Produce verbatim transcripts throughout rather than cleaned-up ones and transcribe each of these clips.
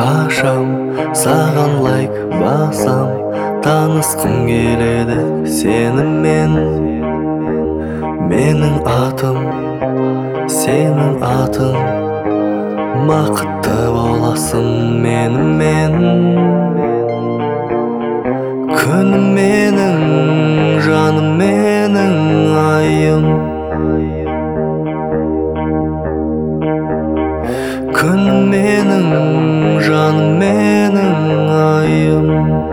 ашам, саған лайк басам, танысқым келеді сенімен. Менің атым, сенің атың, бақытты боласың менімен. Күнім менің, жаным менің, айым. Күнім менің, жаным менің, айым.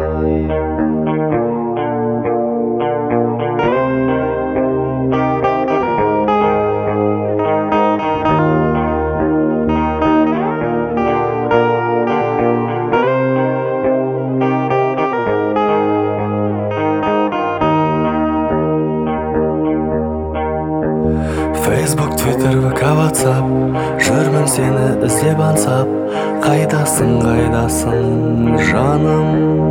Facebook, Twitter, вэ ка, WhatsApp, жүрмін сені іздеп аңсап. Қайдасың, қайдасың, жаным?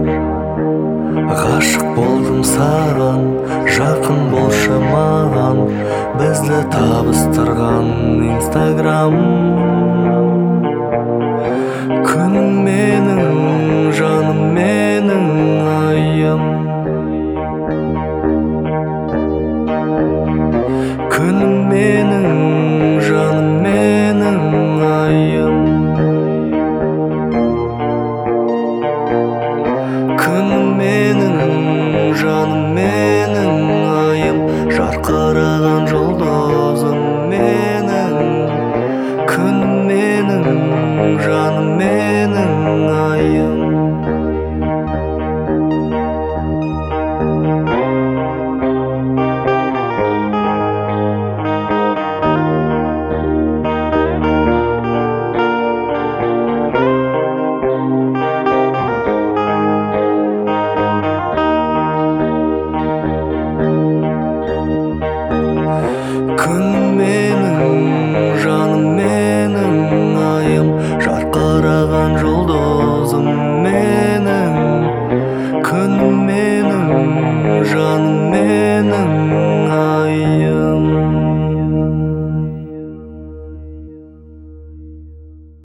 Ғашық болдым саған, жақын болшы маған, бізді табыстырған Instagram. Күнім менің, жаным менің, айым. Күнім менің,